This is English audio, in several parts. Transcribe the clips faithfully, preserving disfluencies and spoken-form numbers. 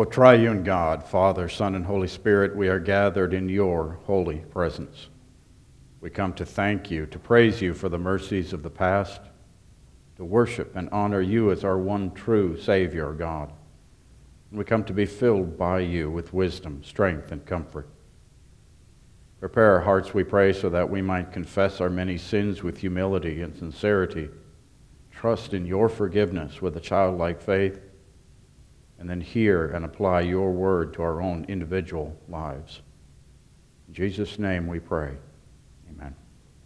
O triune God, Father, Son, and Holy Spirit, we are gathered in your holy presence. We come to thank you, to praise you for the mercies of the past, to worship and honor you as our one true Savior, God. And we come to be filled by you with wisdom, strength, and comfort. Prepare our hearts, we pray, so that we might confess our many sins with humility and sincerity, trust in your forgiveness with a childlike faith, and then hear and apply your word to our own individual lives. In Jesus' name we pray. Amen.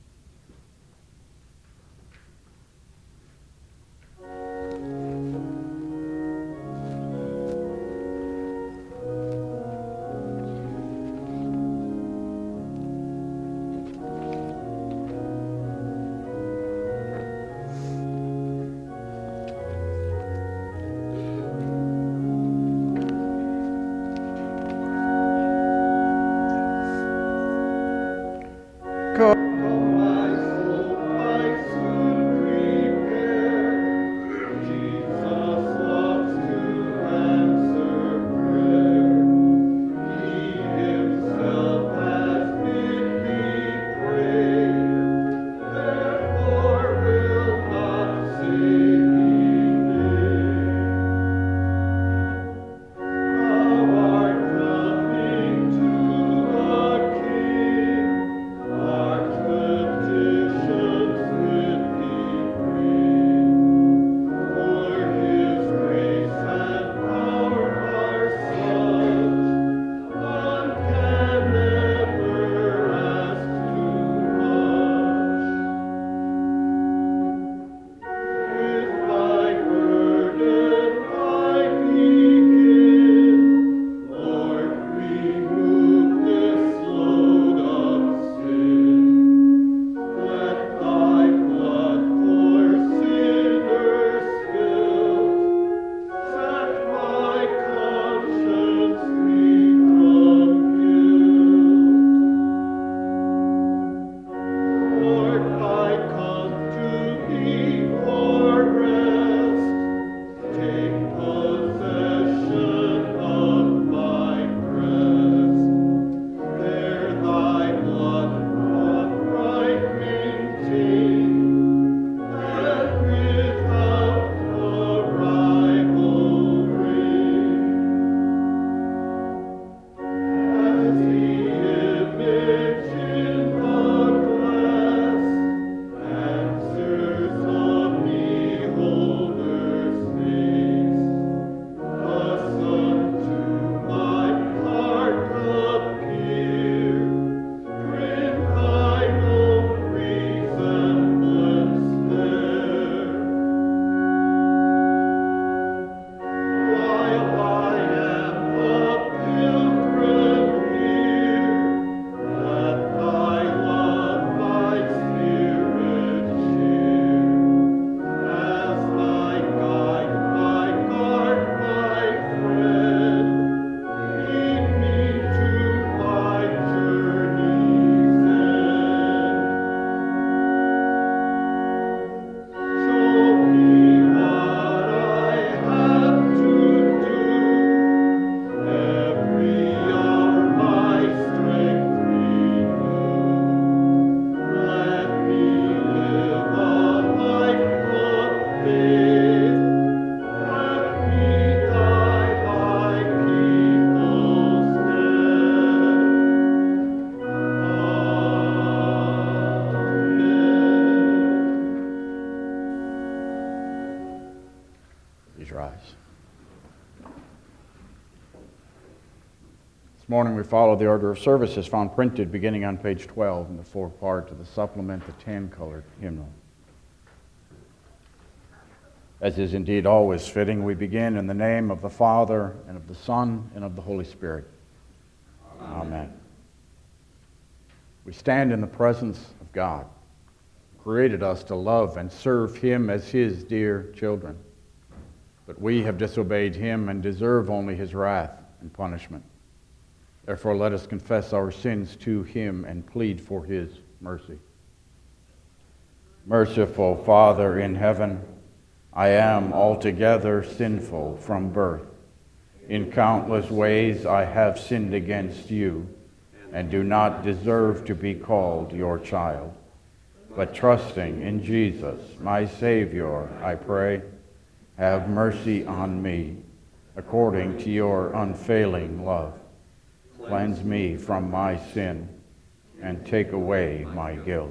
This morning we follow the order of services found printed beginning on page twelve in the fourth part of the supplement, the tan-colored hymnal. As is indeed always fitting, we begin in the name of the Father, and of the Son, and of the Holy Spirit. Amen. Amen. We stand in the presence of God, who created us to love and serve Him as His dear children. But we have disobeyed Him and deserve only His wrath and punishment. Therefore, let us confess our sins to Him and plead for His mercy. Merciful Father in heaven, I am altogether sinful from birth. In countless ways I have sinned against you, and do not deserve to be called your child. But trusting in Jesus, my Savior, I pray, have mercy on me, according to your unfailing love. Cleanse me from my sin, and take away my guilt.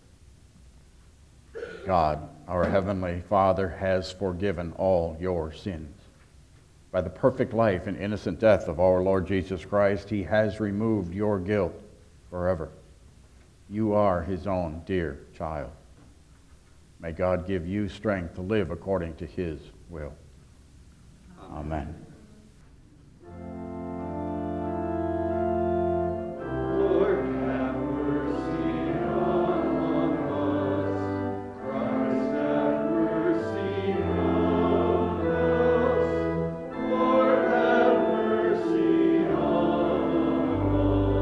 God, our Heavenly Father, has forgiven all your sins. By the perfect life and innocent death of our Lord Jesus Christ, he has removed your guilt forever. You are his own dear child. May God give you strength to live according to his will. Amen. Lord, have mercy on us. Christ, have mercy on us. Lord, have mercy on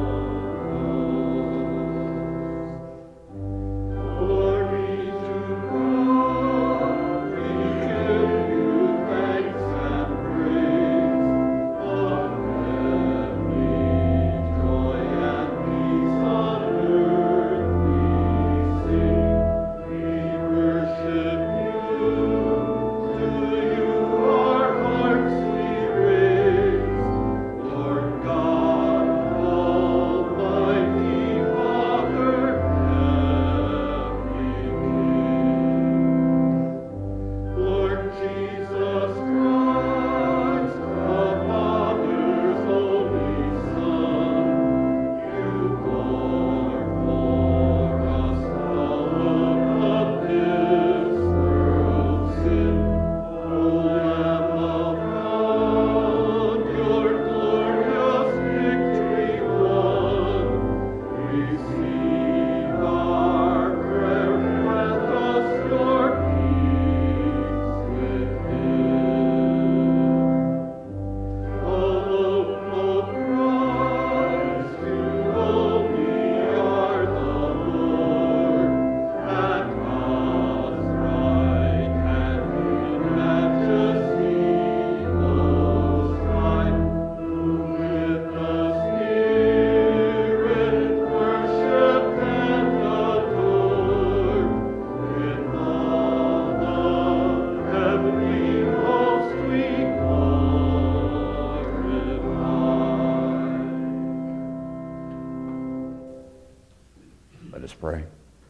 us. Glory to God, we give you thanks and praise. Amen. Joy and peace on earth we sing. We worship you. To you our hearts we raise. Lord God, Almighty Father, heavenly King. Lord Jesus Christ, the Father's only Son, you bore for us all of this world's sin. O Lamb of God, your glorious victory won. Receive our prayer, grant us your peace within. Alone, O Christ, you only are the Lord, at God's right hand in majesty most high. With the Spirit worship and adore, with all the heavenly host we glorify. Let us pray.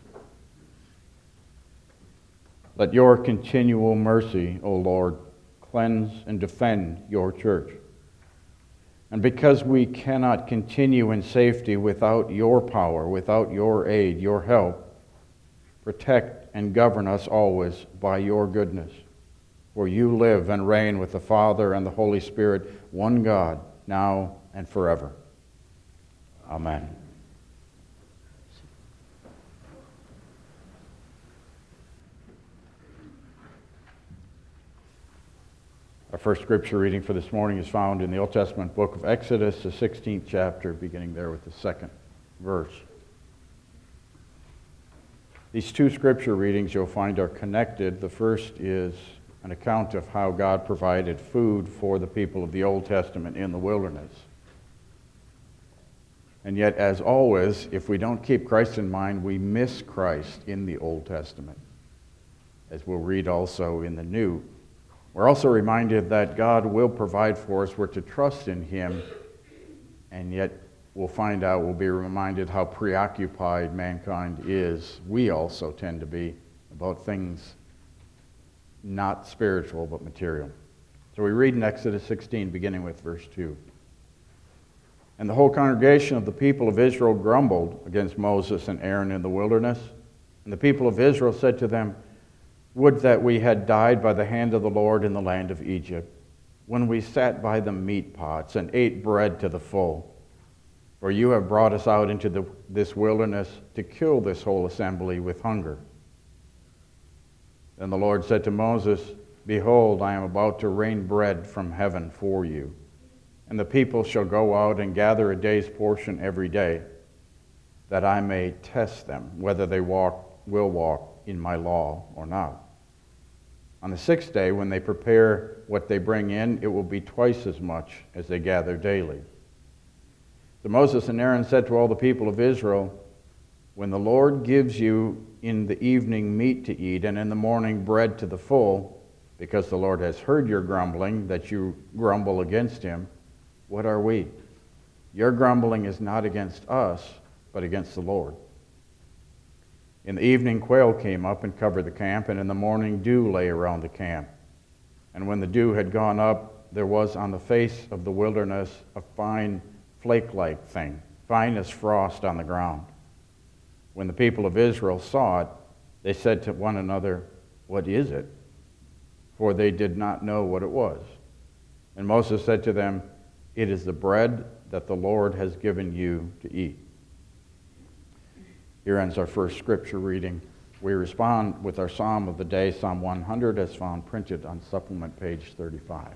Let your continual mercy, O Lord, cleanse and defend your church. And because we cannot continue in safety without your power, without your aid, your help, protect and govern us always by your goodness. For you live and reign with the Father and the Holy Spirit, one God, now and forever. Amen. Our first scripture reading for this morning is found in the Old Testament book of Exodus, the sixteenth chapter, beginning there with the second verse. These two scripture readings you'll find are connected. The first is an account of how God provided food for the people of the Old Testament in the wilderness. And yet, as always, if we don't keep Christ in mind, we miss Christ in the Old Testament, as we'll read also in the New. We're also reminded that God will provide for us. We're to trust in him, and yet we'll find out, we'll be reminded how preoccupied mankind is. We also tend to be about things not spiritual but material. So we read in Exodus sixteen, beginning with verse two. And the whole congregation of the people of Israel grumbled against Moses and Aaron in the wilderness. And the people of Israel said to them, Would that we had died by the hand of the Lord in the land of Egypt, when we sat by the meat pots and ate bread to the full. For you have brought us out into the, this wilderness to kill this whole assembly with hunger. Then the Lord said to Moses, Behold, I am about to rain bread from heaven for you, and the people shall go out and gather a day's portion every day, that I may test them, whether they walk will walk in my law or not. On the sixth day, when they prepare what they bring in, it will be twice as much as they gather daily. So Moses and Aaron said to all the people of Israel, when the Lord gives you in the evening meat to eat, and in the morning bread to the full, because the Lord has heard your grumbling, that you grumble against him, what are we? Your grumbling is not against us, but against the Lord. In the evening, quail came up and covered the camp, and in the morning dew lay around the camp. And when the dew had gone up, there was on the face of the wilderness a fine flake-like thing, fine as frost on the ground. When the people of Israel saw it, they said to one another, what is it? For they did not know what it was. And Moses said to them, it is the bread that the Lord has given you to eat. Here ends our first scripture reading. We respond with our psalm of the day, Psalm one hundred, as found printed on supplement page thirty-five.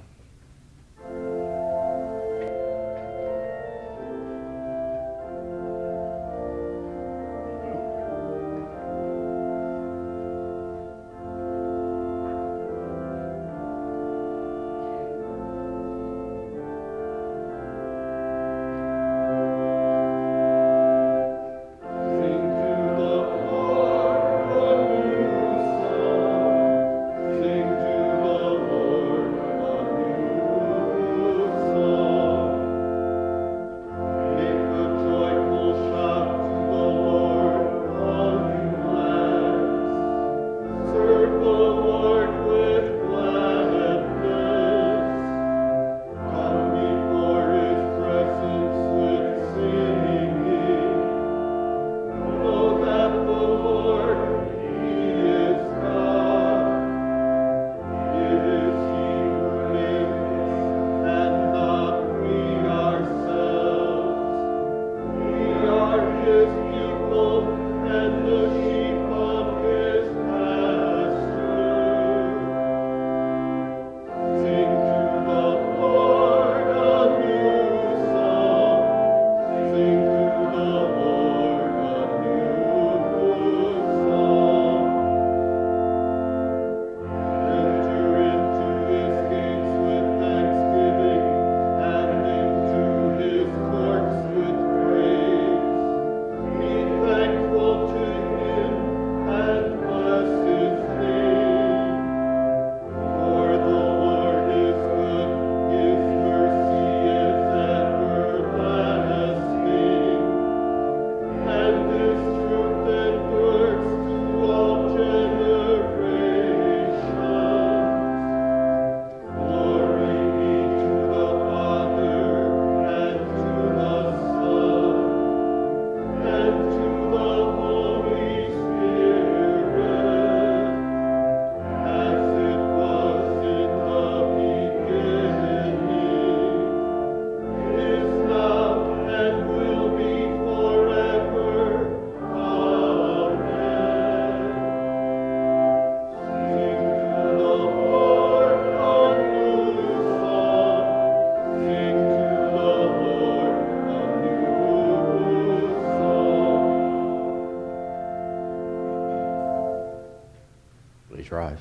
Rise.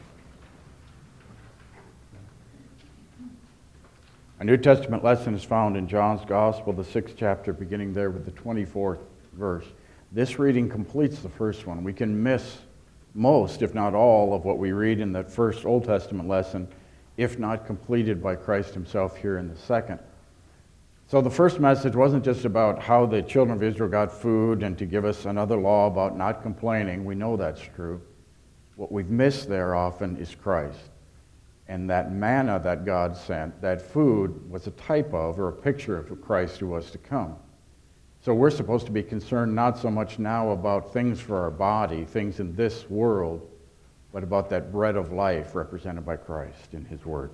A New Testament lesson is found in John's Gospel, the sixth chapter, beginning there with the twenty-fourth verse. This reading completes the first one. We can miss most, if not all, of what we read in that first Old Testament lesson, if not completed by Christ himself here in the second. So the first message wasn't just about how the children of Israel got food and to give us another law about not complaining. We know that's true. What we've missed there often is Christ. And that manna that God sent, that food, was a type of or a picture of Christ who was to come. So we're supposed to be concerned not so much now about things for our body, things in this world, but about that bread of life represented by Christ in his word.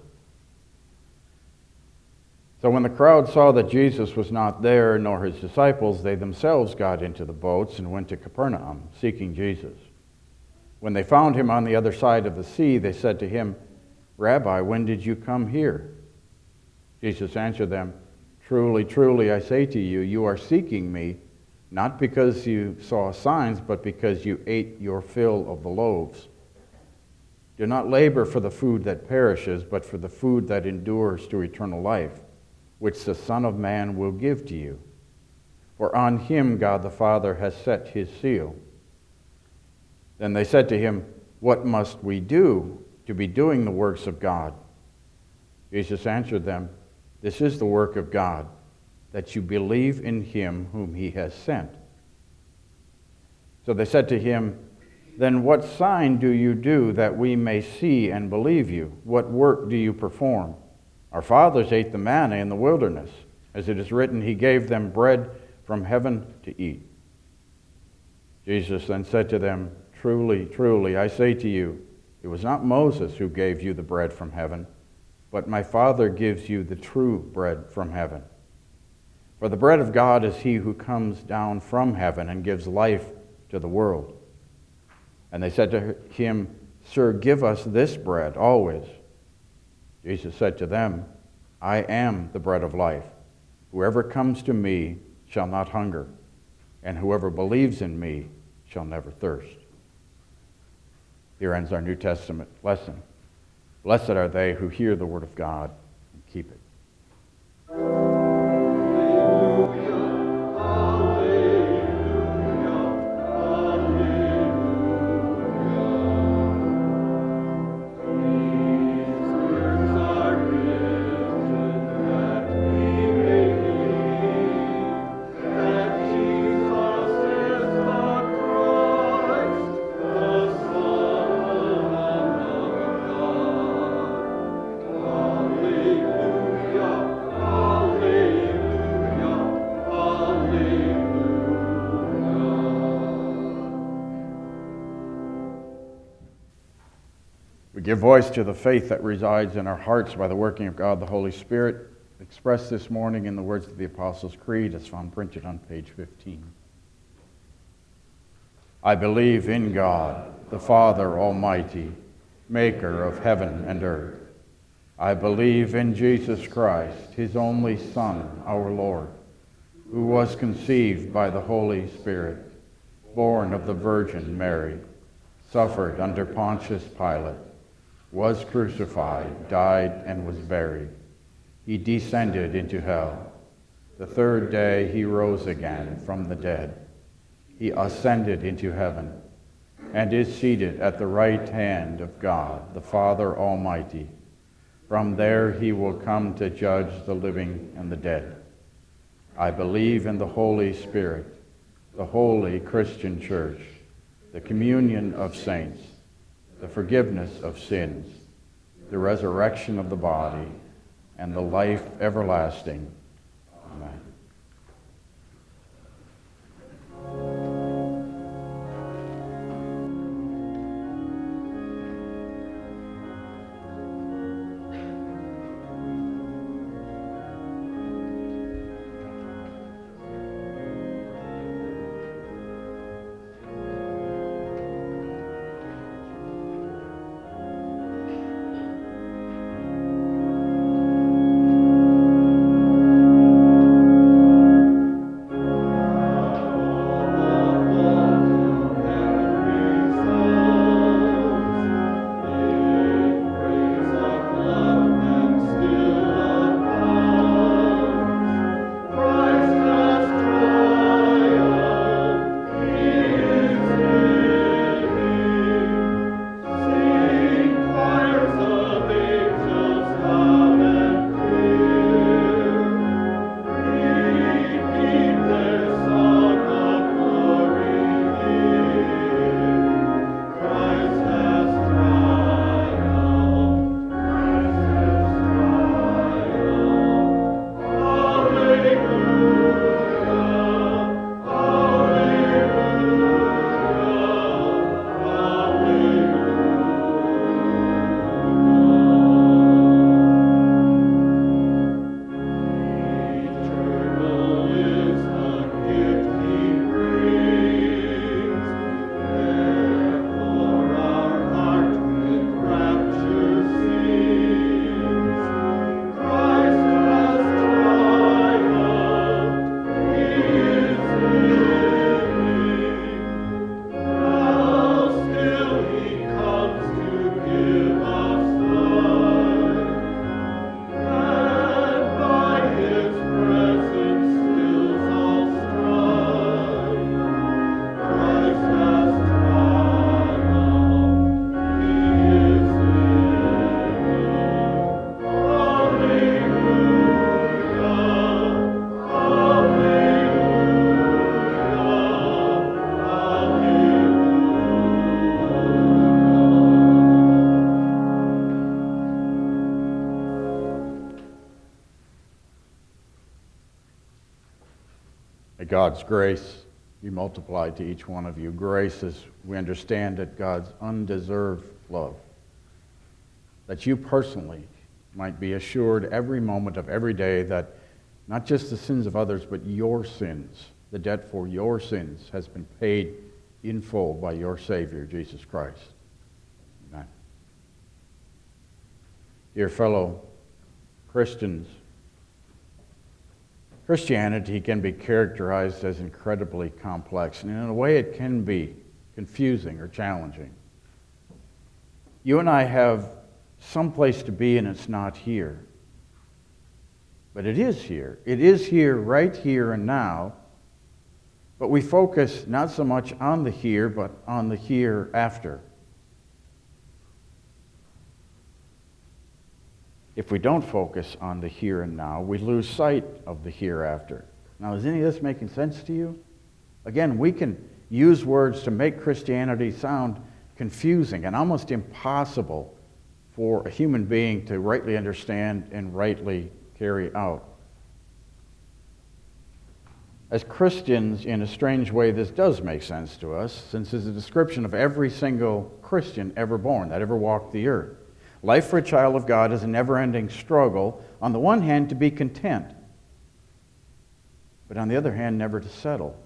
So when the crowd saw that Jesus was not there, nor his disciples, they themselves got into the boats and went to Capernaum, seeking Jesus. When they found him on the other side of the sea, they said to him, Rabbi, when did you come here? Jesus answered them, Truly, truly, I say to you, you are seeking me, not because you saw signs, but because you ate your fill of the loaves. Do not labor for the food that perishes, but for the food that endures to eternal life, which the Son of Man will give to you. For on him God the Father has set his seal." Then they said to him, "What must we do to be doing the works of God?" Jesus answered them, "This is the work of God, that you believe in him whom he has sent." So they said to him, "Then what sign do you do that we may see and believe you? What work do you perform? Our fathers ate the manna in the wilderness. As it is written, he gave them bread from heaven to eat." Jesus then said to them, "Truly, truly, I say to you, it was not Moses who gave you the bread from heaven, but my Father gives you the true bread from heaven. For the bread of God is he who comes down from heaven and gives life to the world." And they said to him, "Sir, give us this bread always." Jesus said to them, "I am the bread of life. Whoever comes to me shall not hunger, and whoever believes in me shall never thirst." Here ends our New Testament lesson. Blessed are they who hear the word of God and keep it. We give voice to the faith that resides in our hearts by the working of God the Holy Spirit, expressed this morning in the words of the Apostles' Creed as found printed on page fifteen. I believe in God, the Father Almighty, maker of heaven and earth. I believe in Jesus Christ, his only Son, our Lord, who was conceived by the Holy Spirit, born of the Virgin Mary, suffered under Pontius Pilate, was crucified, died, and was buried. He descended into hell. The third day he rose again from the dead. He ascended into heaven and is seated at the right hand of God, the Father Almighty. From there he will come to judge the living and the dead. I believe in the Holy Spirit, the holy Christian church, the communion of saints, the forgiveness of sins, the resurrection of the body, and the life everlasting. Amen. May God's grace be multiplied to each one of you. Grace as we understand it, God's undeserved love. That you personally might be assured every moment of every day that not just the sins of others, but your sins, the debt for your sins, has been paid in full by your Savior, Jesus Christ. Amen. Dear fellow Christians, Christianity can be characterized as incredibly complex, and in a way it can be confusing or challenging. You and I have some place to be, and it's not here. But it is here. It is here, right here and now. But we focus not so much on the here, but on the hereafter. If we don't focus on the here and now, we lose sight of the hereafter. Now, is any of this making sense to you? Again, we can use words to make Christianity sound confusing and almost impossible for a human being to rightly understand and rightly carry out. As Christians, in a strange way, this does make sense to us, since it's a description of every single Christian ever born, that ever walked the earth. Life for a child of God is a never-ending struggle, on the one hand, to be content, but on the other hand, never to settle.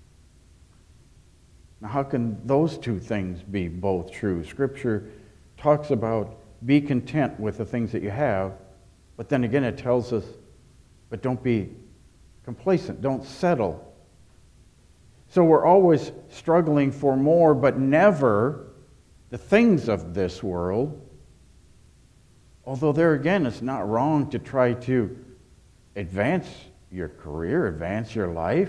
Now, how can those two things be both true? Scripture talks about be content with the things that you have, but then again it tells us, but don't be complacent, don't settle. So we're always struggling for more, but never the things of this world. Although there again, it's not wrong to try to advance your career, advance your life.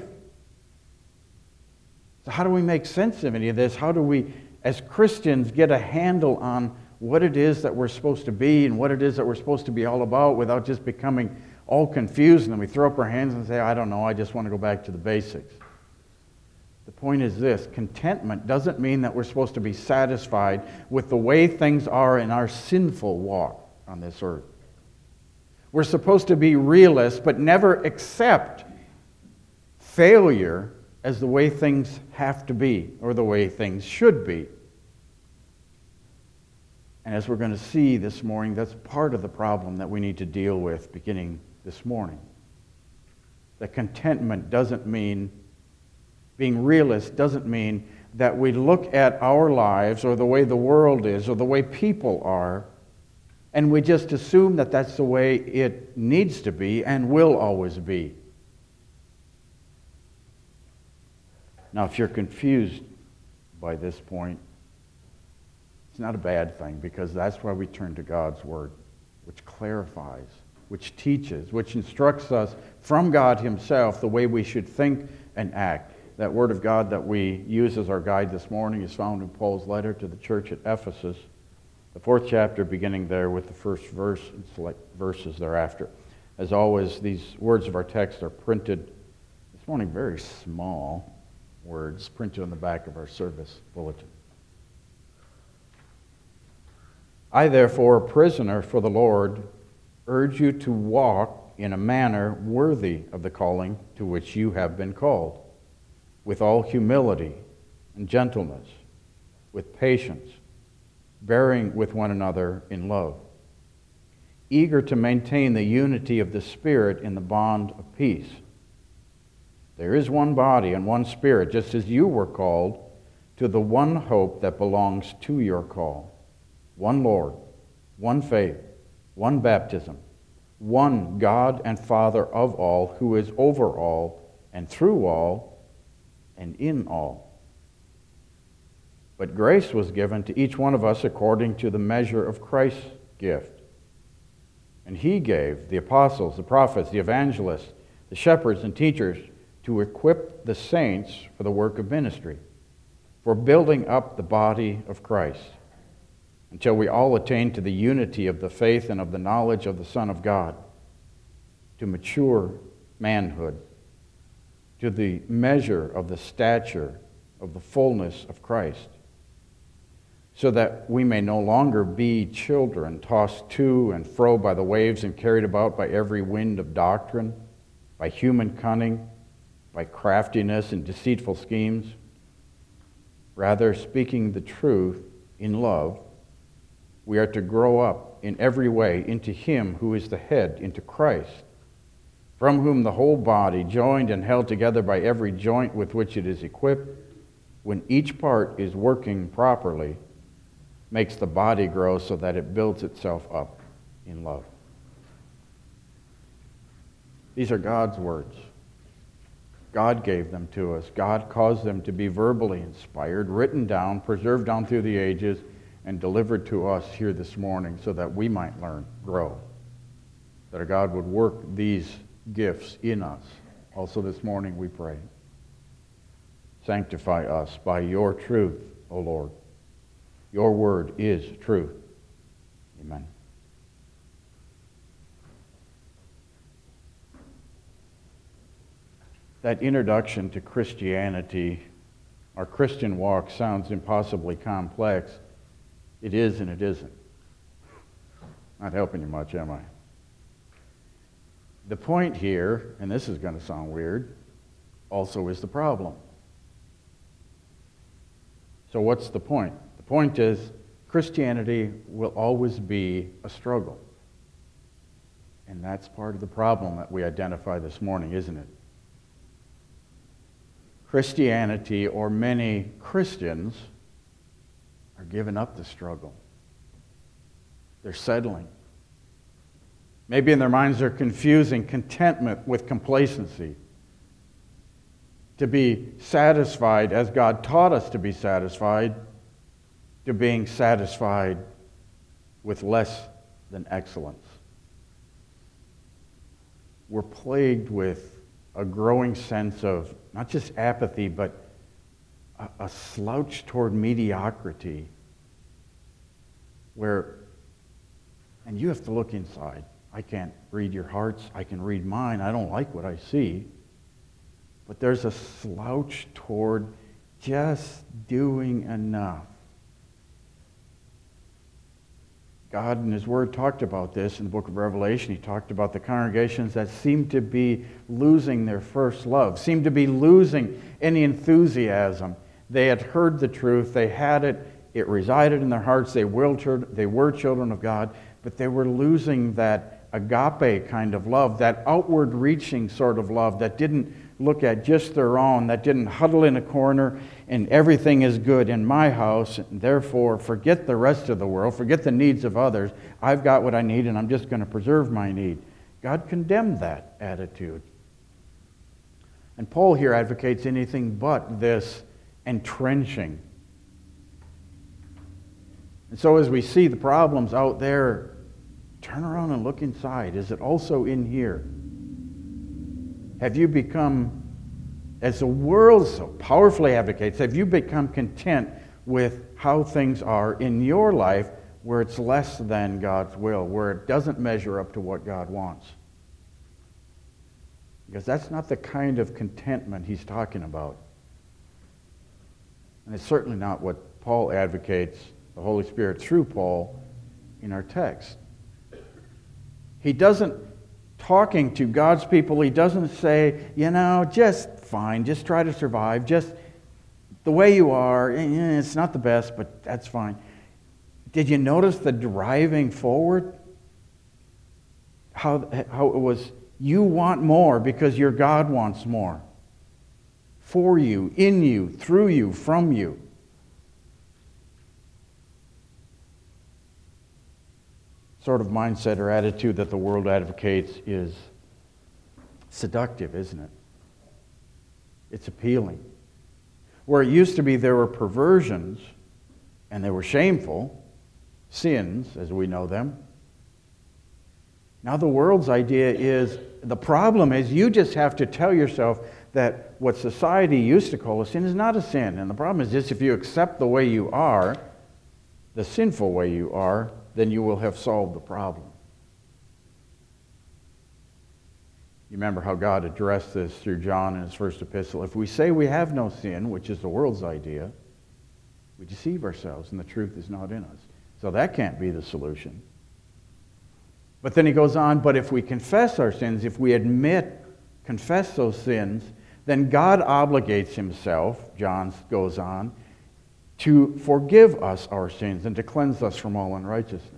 So how do we make sense of any of this? How do we, as Christians, get a handle on what it is that we're supposed to be and what it is that we're supposed to be all about without just becoming all confused and then we throw up our hands and say, I don't know, I just want to go back to the basics. The point is this: contentment doesn't mean that we're supposed to be satisfied with the way things are in our sinful walk on this earth. We're supposed to be realists, but never accept failure as the way things have to be or the way things should be. And as we're going to see this morning, that's part of the problem that we need to deal with beginning this morning. That contentment doesn't mean, being realist doesn't mean that we look at our lives or the way the world is or the way people are, and we just assume that that's the way it needs to be and will always be. Now, if you're confused by this point, it's not a bad thing, because that's why we turn to God's Word, which clarifies, which teaches, which instructs us from God Himself the way we should think and act. That Word of God that we use as our guide this morning is found in Paul's letter to the church at Ephesus, the fourth chapter, beginning there with the first verse and select verses thereafter. As always, these words of our text are printed this morning, very small words, printed on the back of our service bulletin. I, therefore, a prisoner for the Lord, urge you to walk in a manner worthy of the calling to which you have been called, with all humility and gentleness, with patience, bearing with one another in love, eager to maintain the unity of the Spirit in the bond of peace. There is one body and one Spirit, just as you were called to the one hope that belongs to your call. One Lord, one faith, one baptism, one God and Father of all, who is over all and through all and in all. But grace was given to each one of us according to the measure of Christ's gift. And He gave the apostles, the prophets, the evangelists, the shepherds and teachers to equip the saints for the work of ministry, for building up the body of Christ, until we all attain to the unity of the faith and of the knowledge of the Son of God, to mature manhood, to the measure of the stature of the fullness of Christ, so that we may no longer be children, tossed to and fro by the waves and carried about by every wind of doctrine, by human cunning, by craftiness and deceitful schemes. Rather, speaking the truth in love, we are to grow up in every way into Him who is the head, into Christ, from whom the whole body, joined and held together by every joint with which it is equipped, when each part is working properly, makes the body grow so that it builds itself up in love. These are God's words. God gave them to us. God caused them to be verbally inspired, written down, preserved down through the ages, and delivered to us here this morning so that we might learn, grow. That our God would work these gifts in us. Also this morning we pray. Sanctify us by your truth, O Lord. Your word is truth. Amen. That introduction to Christianity, our Christian walk, sounds impossibly complex. It is and it isn't. Not helping you much, am I? The point here, and this is going to sound weird, also is the problem. So what's the point? The point is Christianity will always be a struggle. And that's part of the problem that we identify this morning, isn't it? Christianity, or many Christians, are giving up the struggle. They're settling. Maybe in their minds they're confusing contentment with complacency. To be satisfied as God taught us to be satisfied, to being satisfied with less than excellence. We're plagued with a growing sense of not just apathy, but a, a slouch toward mediocrity, where, and you have to look inside. I can't read your hearts. I can read mine. I don't like what I see. But there's a slouch toward just doing enough. God in His Word talked about this in the book of Revelation. He talked about the congregations that seem to be losing their first love, seem to be losing any enthusiasm. They had heard the truth. They had it. It resided in their hearts. They were, they were children of God, but they were losing that agape kind of love, that outward-reaching sort of love that didn't look at just their own, that didn't huddle in a corner and everything is good in my house, and therefore forget the rest of the world, forget the needs of others. I've got what I need and I'm just going to preserve my need. God condemned that attitude. And Paul here advocates anything but this entrenching. And so as we see the problems out there, turn around and look inside. Is it also in here? Have you become, as the world so powerfully advocates, have you become content with how things are in your life where it's less than God's will, where it doesn't measure up to what God wants? Because that's not the kind of contentment he's talking about. And it's certainly not what Paul advocates, the Holy Spirit through Paul, in our text. He doesn't, talking to God's people, he doesn't say, you know, just fine, just try to survive, just the way you are, eh, it's not the best, but that's fine. Did you notice the driving forward? How, how it was, you want more because your God wants more. For you, in you, through you, from you. Sort of mindset or attitude that the world advocates is seductive, isn't it? It's appealing. Where it used to be there were perversions, and they were shameful, sins as we know them. Now the world's idea is, the problem is you just have to tell yourself that what society used to call a sin is not a sin. And the problem is just if you accept the way you are, the sinful way you are, then you will have solved the problem. You remember how God addressed this through John in his first epistle. If we say we have no sin, which is the world's idea, we deceive ourselves and the truth is not in us. So that can't be the solution. But then he goes on, but if we confess our sins, if we admit, confess those sins, then God obligates himself, John goes on, to forgive us our sins and to cleanse us from all unrighteousness.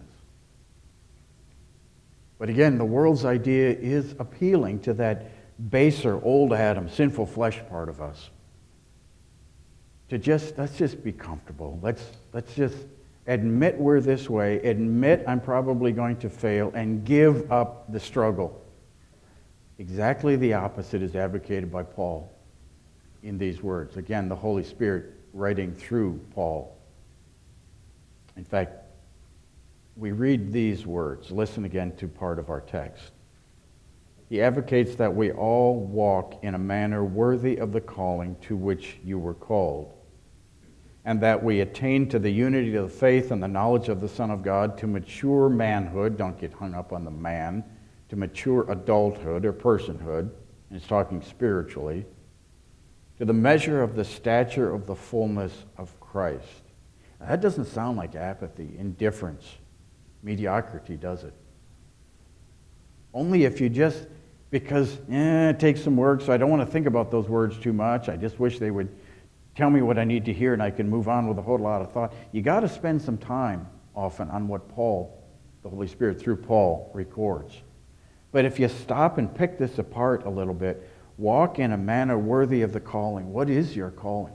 But again, the world's idea is appealing to that baser, old Adam, sinful flesh part of us. To just, let's just be comfortable. Let's, let's just admit we're this way, admit I'm probably going to fail, and give up the struggle. Exactly the opposite is advocated by Paul in these words. Again, the Holy Spirit writing through Paul. In fact, we read these words. Listen again to part of our text. He advocates that we all walk in a manner worthy of the calling to which you were called, and that we attain to the unity of the faith and the knowledge of the Son of God, to mature manhood. Don't get hung up on the man. To mature adulthood or personhood, and it's talking spiritually, to the measure of the stature of the fullness of Christ. Now, that doesn't sound like apathy, indifference, mediocrity, does it? Only if you just, because eh, it takes some work, so I don't want to think about those words too much. I just wish they would tell me what I need to hear and I can move on with a whole lot of thought. You got to spend some time often on what Paul, the Holy Spirit through Paul, records. But if you stop and pick this apart a little bit, walk in a manner worthy of the calling. What is your calling?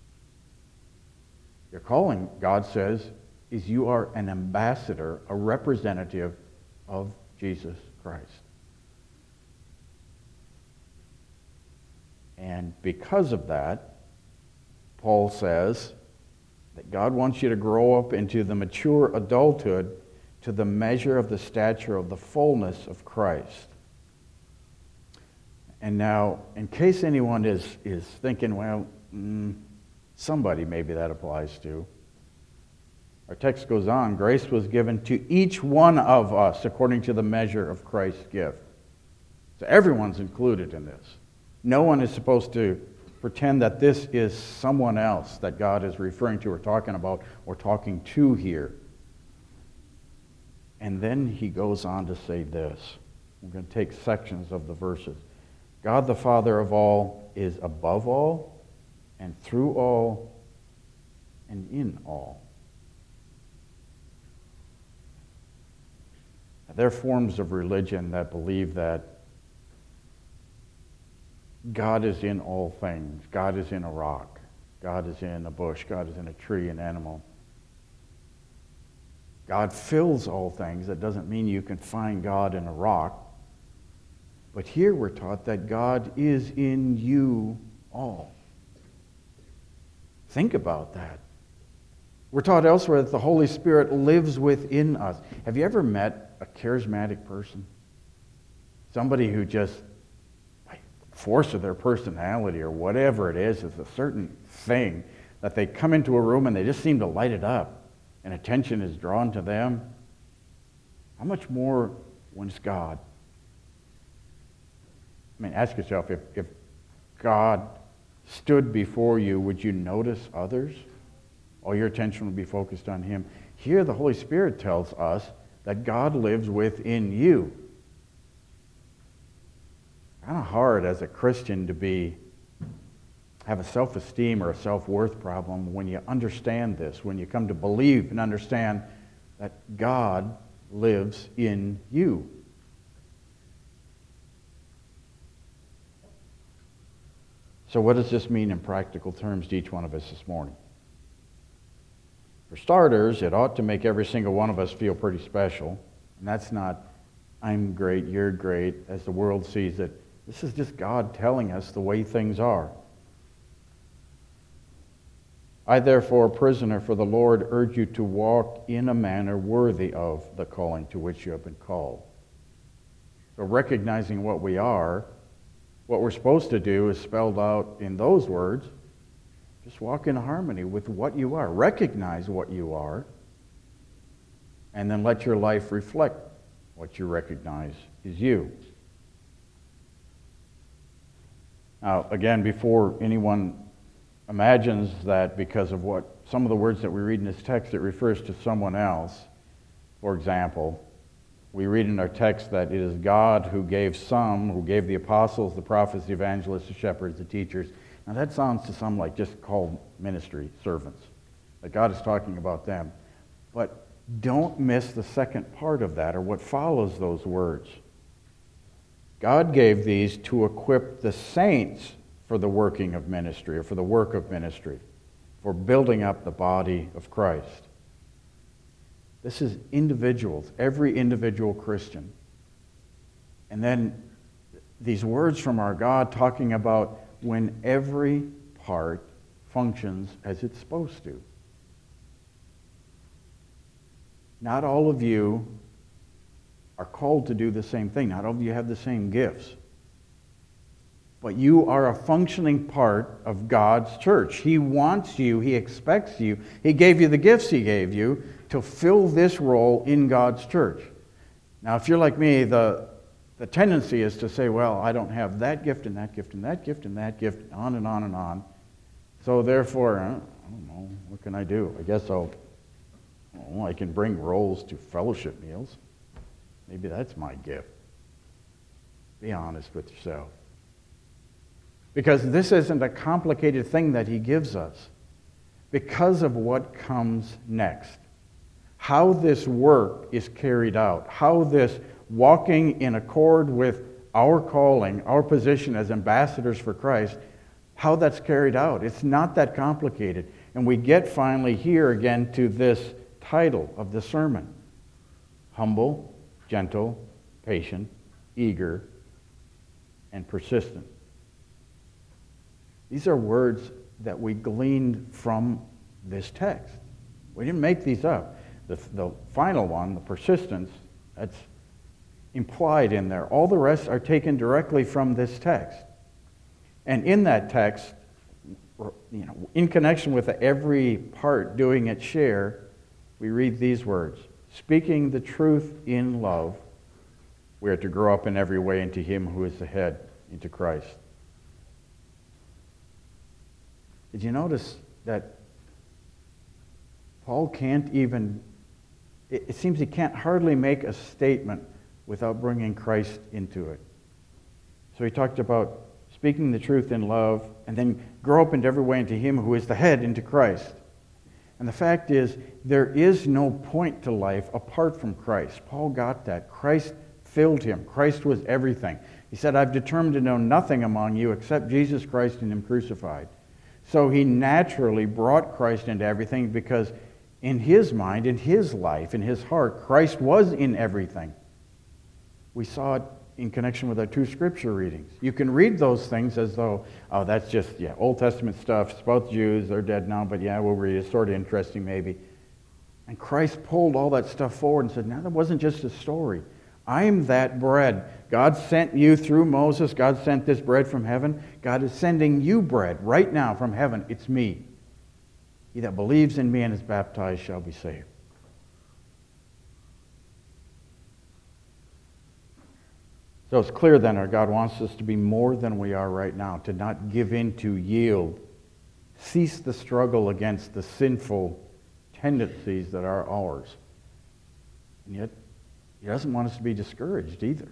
Your calling, God says, is you are an ambassador, a representative of Jesus Christ. And because of that, Paul says that God wants you to grow up into the mature adulthood to the measure of the stature of the fullness of Christ. And now, in case anyone is, is thinking, well, mm, somebody maybe that applies to, our text goes on, grace was given to each one of us according to the measure of Christ's gift. So everyone's included in this. No one is supposed to pretend that this is someone else that God is referring to or talking about or talking to here. And then he goes on to say this. We're going to take sections of the verses. God the Father of all is above all and through all and in all. There are forms of religion that believe that God is in all things. God is in a rock. God is in a bush. God is in a tree, an animal. God fills all things. That doesn't mean you can find God in a rock. But here we're taught that God is in you all. Think about that. We're taught elsewhere that the Holy Spirit lives within us. Have you ever met a charismatic person? Somebody who just, by force of their personality or whatever it is, is a certain thing that they come into a room and they just seem to light it up. And attention is drawn to them. How much more when it's God? I mean, ask yourself, if, if God stood before you, would you notice others? All your attention would be focused on him. Here the Holy Spirit tells us that God lives within you. Kind of hard as a Christian to be have a self-esteem or a self-worth problem when you understand this, when you come to believe and understand that God lives in you. So what does this mean in practical terms to each one of us this morning? For starters, it ought to make every single one of us feel pretty special. And that's not, I'm great, you're great, as the world sees it. This is just God telling us the way things are. I, therefore, a prisoner for the Lord, urge you to walk in a manner worthy of the calling to which you have been called. So recognizing what we are, what we're supposed to do is spelled out in those words. Just walk in harmony with what you are. Recognize what you are, and then let your life reflect what you recognize is you. Now, again, before anyone imagines that because of what some of the words that we read in this text, it refers to someone else. For example, we read in our text that it is God who gave some, who gave the apostles, the prophets, the evangelists, the shepherds, the teachers. Now that sounds to some like just called ministry servants, that God is talking about them. But don't miss the second part of that, or what follows those words. God gave these to equip the saints for the working of ministry, or for the work of ministry, for building up the body of Christ. This is individuals, every individual Christian. And then these words from our God talking about when every part functions as it's supposed to. Not all of you are called to do the same thing. Not all of you have the same gifts. But you are a functioning part of God's church. He wants you, He expects you, He gave you the gifts He gave you to fill this role in God's church. Now, if you're like me, the, the tendency is to say, well, I don't have that gift and that gift and that gift and that gift, on and on and on. So therefore, I don't know, what can I do? I guess I'll, oh, I can bring rolls to fellowship meals. Maybe that's my gift. Be honest with yourself. Because this isn't a complicated thing that He gives us. Because of what comes next. How this work is carried out. How this walking in accord with our calling, our position as ambassadors for Christ, how that's carried out. It's not that complicated. And we get finally here again to this title of the sermon. Humble, gentle, patient, eager, and persistent. These are words that we gleaned from this text. We didn't make these up. The, the final one, the persistence, that's implied in there. All the rest are taken directly from this text. And in that text, you know, in connection with every part doing its share, we read these words. Speaking the truth in love, we are to grow up in every way into Him who is the head, into Christ. Did you notice that Paul can't even, it, it seems he can't hardly make a statement without bringing Christ into it. So he talked about speaking the truth in love, and then grow up in every way into Him who is the head, into Christ. And the fact is, there is no point to life apart from Christ. Paul got that. Christ filled him. Christ was everything. He said, I've determined to know nothing among you except Jesus Christ and Him crucified. So he naturally brought Christ into everything because in his mind, in his life, in his heart, Christ was in everything. We saw it in connection with our two scripture readings. You can read those things as though, oh, that's just, yeah, Old Testament stuff. It's about Jews. They're dead now, but yeah, we'll read it. It's sort of interesting maybe. And Christ pulled all that stuff forward and said, no, that wasn't just a story. I'm that bread. God sent you through Moses. God sent this bread from heaven. God is sending you bread right now from heaven. It's me. He that believes in me and is baptized shall be saved. So it's clear then our God wants us to be more than we are right now, to not give in, to yield, cease the struggle against the sinful tendencies that are ours. And yet, He doesn't want us to be discouraged either.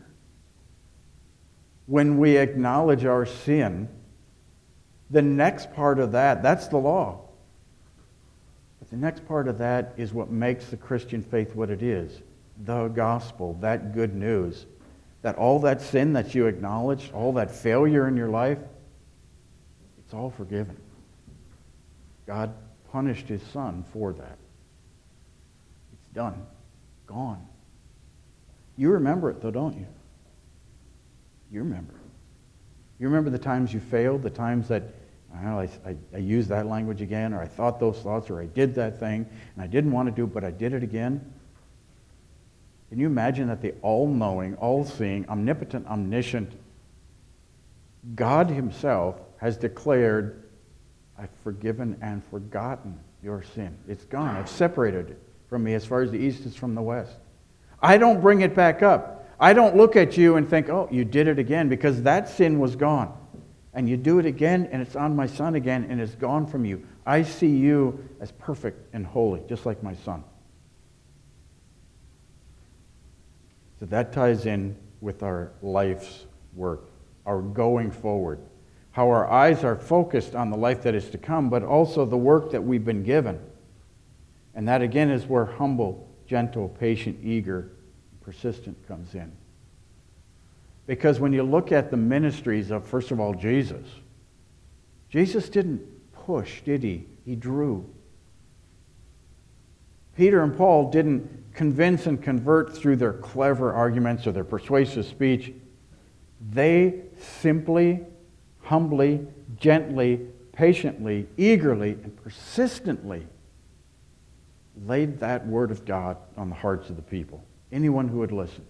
When we acknowledge our sin, the next part of that, that's the law. But the next part of that is what makes the Christian faith what it is. The gospel, that good news. That all that sin that you acknowledged, all that failure in your life, it's all forgiven. God punished His Son for that. It's done. Gone. You remember it though, don't you? You remember it. You remember the times you failed, the times that well, I, I, I used that language again, or I thought those thoughts, or I did that thing, and I didn't want to do it, but I did it again. Can you imagine that the all-knowing, all-seeing, omnipotent, omniscient God Himself has declared, I've forgiven and forgotten your sin. It's gone. I've separated it from me as far as the east is from the west. I don't bring it back up. I don't look at you and think, oh, you did it again, because that sin was gone. And you do it again, and it's on my Son again, and it's gone from you. I see you as perfect and holy, just like my Son. So that ties in with our life's work, our going forward, how our eyes are focused on the life that is to come, but also the work that we've been given. And that again is where humble, gentle, patient, eager, persistent comes in. Because when you look at the ministries of, first of all, Jesus, Jesus didn't push, did he? He drew. Peter and Paul didn't convince and convert through their clever arguments or their persuasive speech. They simply, humbly, gently, patiently, eagerly, and persistently laid that word of God on the hearts of the people, anyone who would listen.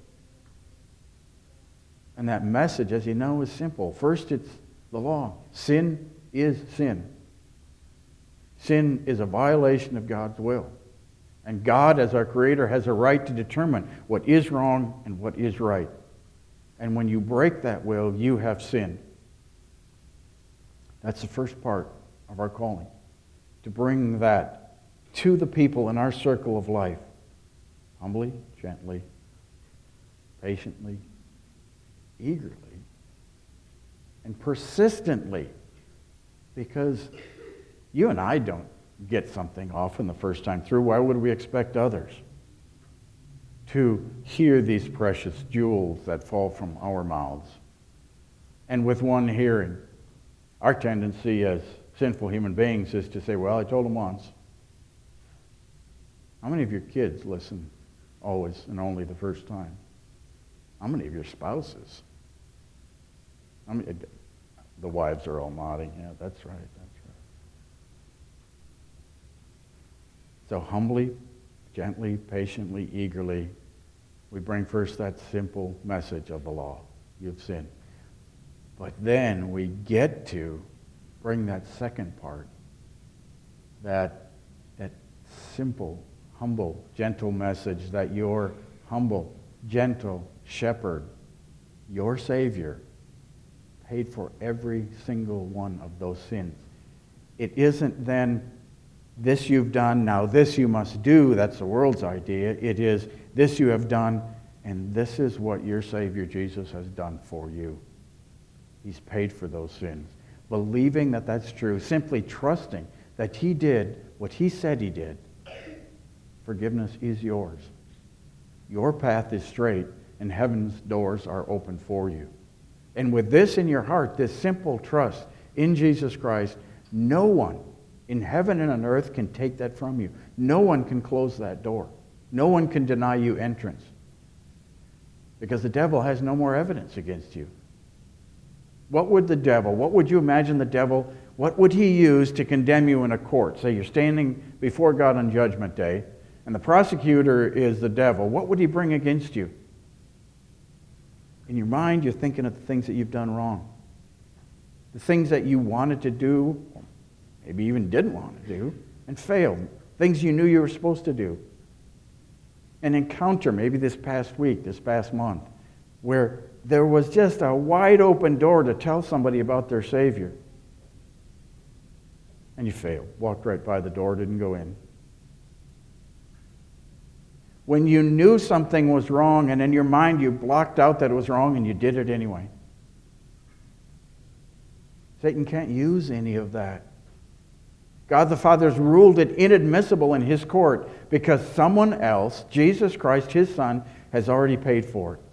And that message, as you know, is simple. First, it's the law. Sin is sin. Sin is a violation of God's will. And God, as our Creator, has a right to determine what is wrong and what is right. And when you break that will, you have sinned. That's the first part of our calling, to bring that to the people in our circle of life, humbly, gently, patiently, eagerly, and persistently, because you and I don't get something often the first time through. Why would we expect others to hear these precious jewels that fall from our mouths? And with one hearing, our tendency as sinful human beings is to say, well, I told them once. How many of your kids listen always and only the first time? How many of your spouses? How many, the wives are all nodding. Yeah, that's right, that's right. So humbly, gently, patiently, eagerly, we bring first that simple message of the law. You've sinned. But then we get to bring that second part, that, that simple, humble, gentle message that your humble, gentle shepherd, your Savior, paid for every single one of those sins. It isn't then, this you've done, now this you must do. That's the world's idea. It is, this you have done, and this is what your Savior Jesus has done for you. He's paid for those sins. Believing that that's true, simply trusting that He did what He said He did. Forgiveness is yours. Your path is straight, and heaven's doors are open for you. And with this in your heart, this simple trust in Jesus Christ, no one in heaven and on earth can take that from you. No one can close that door. No one can deny you entrance. Because the devil has no more evidence against you. What would the devil, what would you imagine the devil, what would he use to condemn you in a court? Say you're standing before God on Judgment Day, and the prosecutor is the devil. What would he bring against you? In your mind, you're thinking of the things that you've done wrong. The things that you wanted to do, or maybe even didn't want to do, and failed. Things you knew you were supposed to do. An encounter, maybe this past week, this past month, where there was just a wide open door to tell somebody about their Savior. And you failed. Walked right by the door, didn't go in. When you knew something was wrong and in your mind you blocked out that it was wrong and you did it anyway. Satan can't use any of that. God the Father has ruled it inadmissible in His court because someone else, Jesus Christ, His Son, has already paid for it.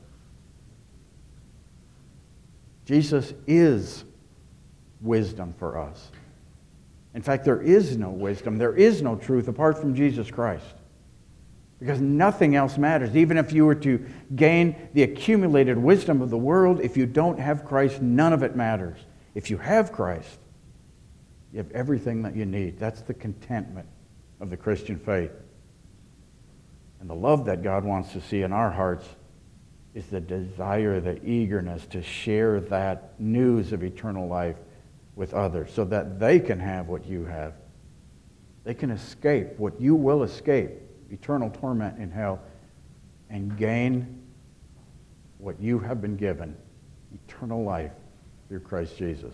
Jesus is wisdom for us. In fact, there is no wisdom, there is no truth apart from Jesus Christ. Because nothing else matters. Even if you were to gain the accumulated wisdom of the world, if you don't have Christ, none of it matters. If you have Christ, you have everything that you need. That's the contentment of the Christian faith. And the love that God wants to see in our hearts is the desire, the eagerness to share that news of eternal life with others so that they can have what you have. They can escape what you will escape, eternal torment in hell, and gain what you have been given, eternal life through Christ Jesus.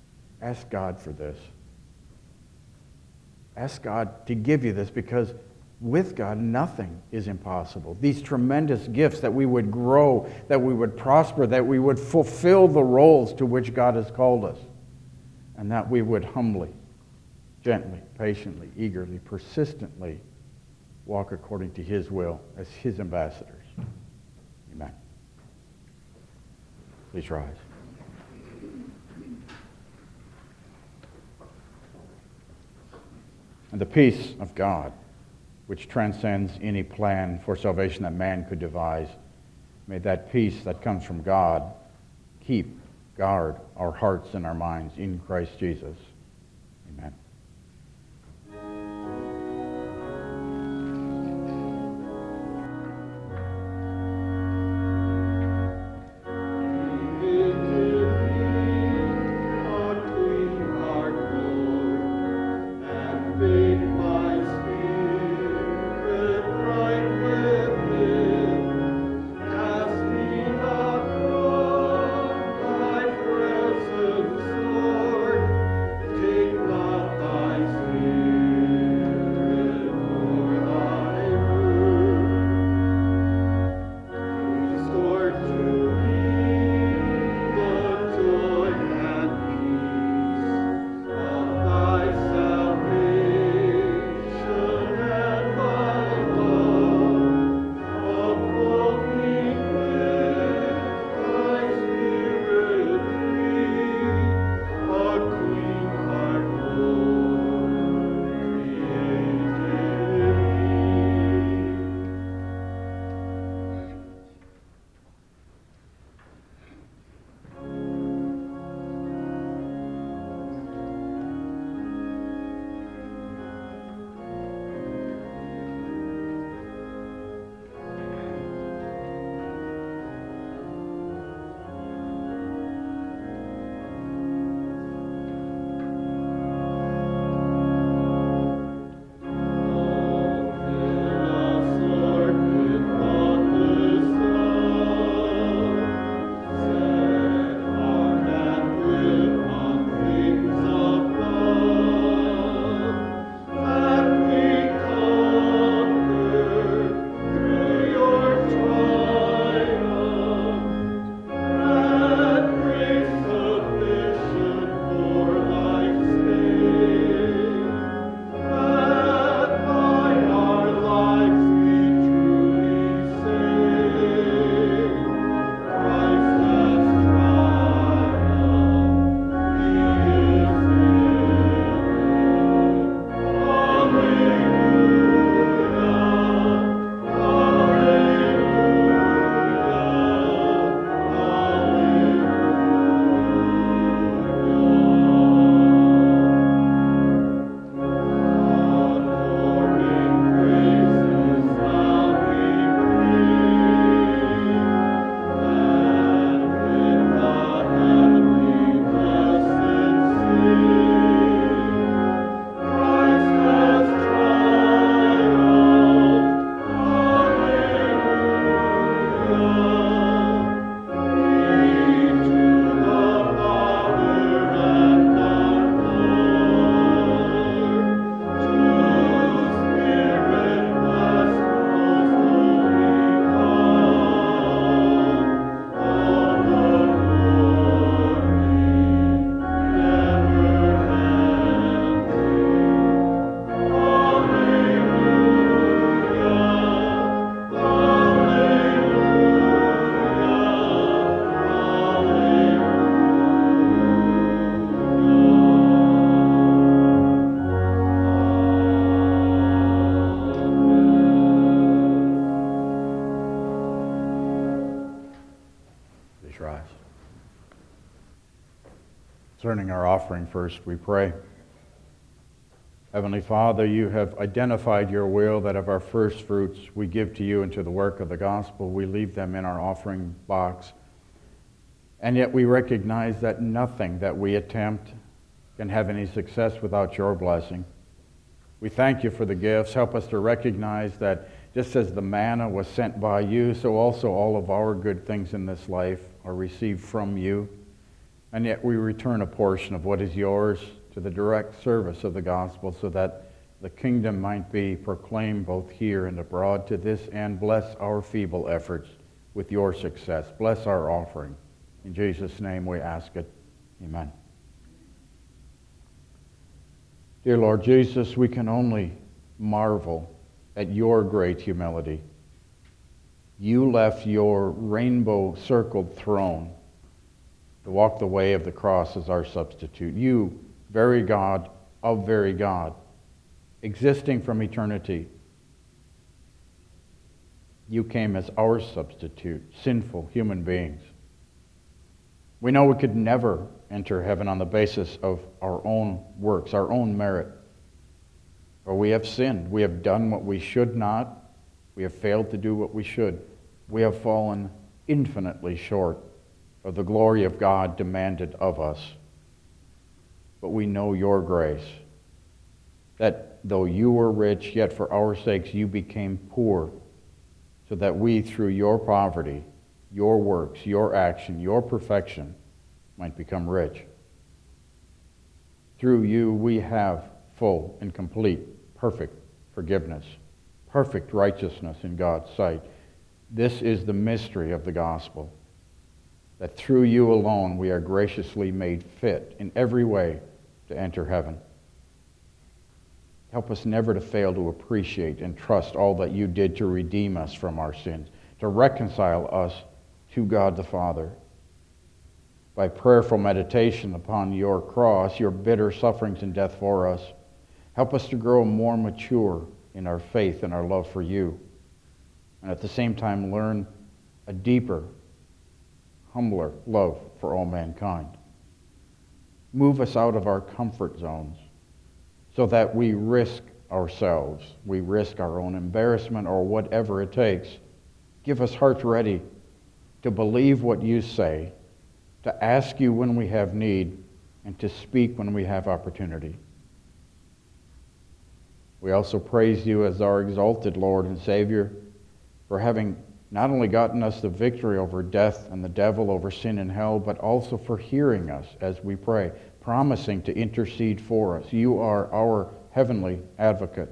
Ask God for this. Ask God to give you this because with God, nothing is impossible. These tremendous gifts that we would grow, that we would prosper, that we would fulfill the roles to which God has called us, and that we would humbly, gently, patiently, eagerly, persistently walk according to His will as His ambassadors. Amen. Please rise. And the peace of God, which transcends any plan for salvation that man could devise, may that peace that comes from God keep, guard our hearts and our minds in Christ Jesus. Amen. Concerning our offering first, we pray. Heavenly Father, you have identified your will that of our first fruits we give to you into the work of the gospel. We leave them in our offering box. And yet we recognize that nothing that we attempt can have any success without your blessing. We thank you for the gifts. Help us to recognize that just as the manna was sent by you, so also all of our good things in this life are received from you. And yet we return a portion of what is yours to the direct service of the gospel so that the kingdom might be proclaimed both here and abroad. To this end, bless our feeble efforts with your success. Bless our offering. In Jesus' name we ask it. Amen. Dear Lord Jesus, we can only marvel at your great humility. You left your rainbow-circled throne to walk the way of the cross as our substitute. You, very God of very God, existing from eternity, you came as our substitute, sinful human beings. We know we could never enter heaven on the basis of our own works, our own merit. For we have sinned. We have done what we should not. We have failed to do what we should. We have fallen infinitely short of the glory of God demanded of us. But we know your grace, that though you were rich, yet for our sakes you became poor, so that we, through your poverty, your works, your action, your perfection, might become rich. Through you we have full and complete, perfect forgiveness, perfect righteousness in God's sight. This is the mystery of the gospel, that through you alone we are graciously made fit in every way to enter heaven. Help us never to fail to appreciate and trust all that you did to redeem us from our sins, to reconcile us to God the Father. By prayerful meditation upon your cross, your bitter sufferings and death for us, help us to grow more mature in our faith and our love for you, and at the same time learn a deeper, humbler love for all mankind. Move us out of our comfort zones so that we risk ourselves, we risk our own embarrassment or whatever it takes. Give us hearts ready to believe what you say, to ask you when we have need, and to speak when we have opportunity. We also praise you as our exalted Lord and Savior for having not only gotten us the victory over death and the devil, over sin and hell, but also for hearing us as we pray, promising to intercede for us. You are our heavenly advocate.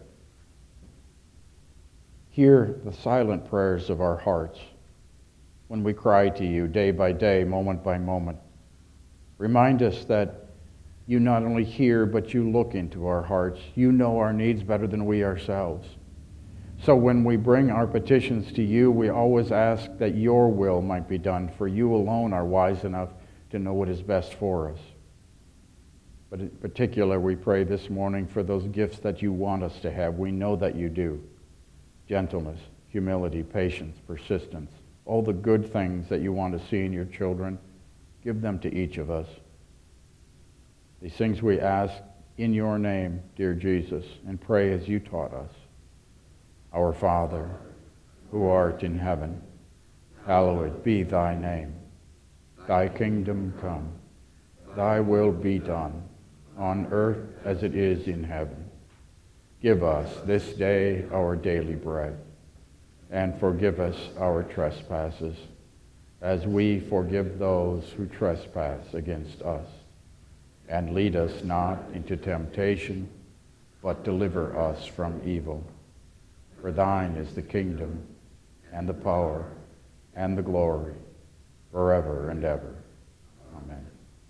Hear the silent prayers of our hearts when we cry to you day by day, moment by moment. Remind us that you not only hear, but you look into our hearts. You know our needs better than we ourselves. So when we bring our petitions to you, we always ask that your will might be done, for you alone are wise enough to know what is best for us. But in particular, we pray this morning for those gifts that you want us to have. We know that you do. Gentleness, humility, patience, persistence, all the good things that you want to see in your children, give them to each of us. These things we ask in your name, dear Jesus, and pray as you taught us. Our Father, who art in heaven, hallowed be thy name. Thy kingdom come, thy will be done, on earth as it is in heaven. Give us this day our daily bread, and forgive us our trespasses, as we forgive those who trespass against us. And lead us not into temptation, but deliver us from evil. For thine is the kingdom, and the power, and the glory, forever and ever. Amen.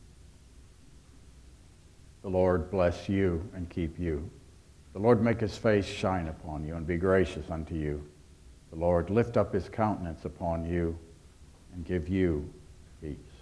The Lord bless you and keep you. The Lord make his face shine upon you and be gracious unto you. The Lord lift up his countenance upon you and give you peace.